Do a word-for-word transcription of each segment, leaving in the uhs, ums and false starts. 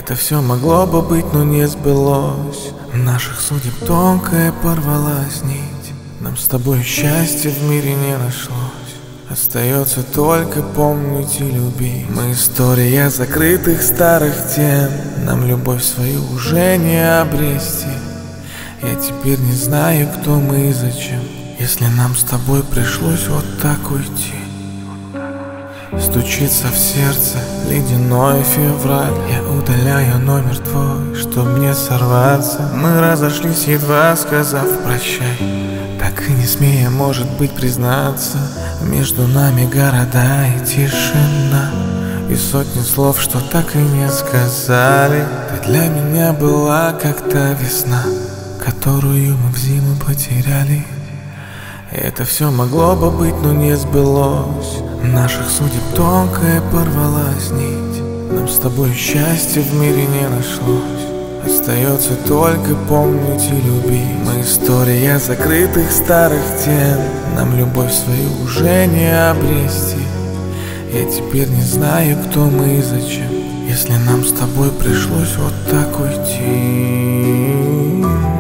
Это все могло бы быть, но не сбылось. Наших судеб тонкая порвалась нить. Нам с тобой счастья в мире не нашлось. Остается только помнить и любить. Мы история закрытых старых тем. Нам любовь свою уже не обрести. Я теперь не знаю, кто мы и зачем, если нам с тобой пришлось вот так уйти. Стучится в сердце ледяной февраль. Я удаляю номер твой, чтоб не сорваться. Мы разошлись, едва сказав прощай, так и не смея, может быть, признаться. Между нами города и тишина, и сотни слов, что так и не сказали. Ты для меня была как та весна, которую мы в зиму потеряли. Это все могло бы быть, но не сбылось. Наших судеб тонкая порвалась нить. Нам с тобой счастья в мире не нашлось. Остается только помнить и любить. Мы история закрытых старых тем. Нам любовь свою уже не обрести. Я теперь не знаю, кто мы и зачем, если нам с тобой пришлось вот так уйти.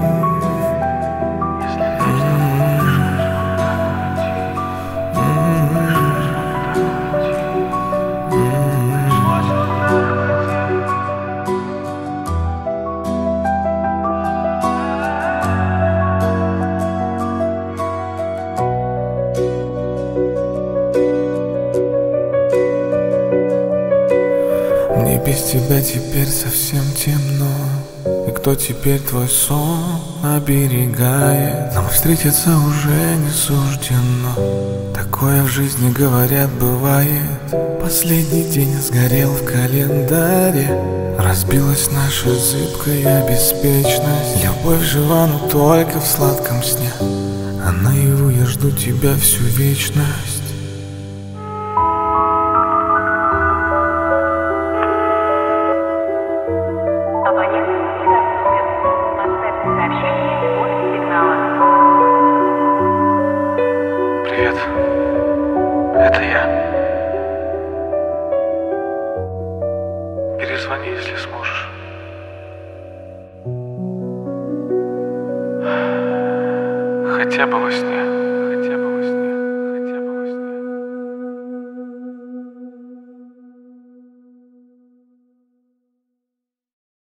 Мне без тебя теперь совсем темно. И кто теперь твой сон оберегает? Нам встретиться уже не суждено. Такое в жизни, говорят, бывает. Последний день сгорел в календаре. Разбилась наша зыбкая беспечность. Любовь жива, но только в сладком сне. А наяву я жду тебя всю вечность. Привет, это я. Перезвони, если сможешь. Хотя бы во сне.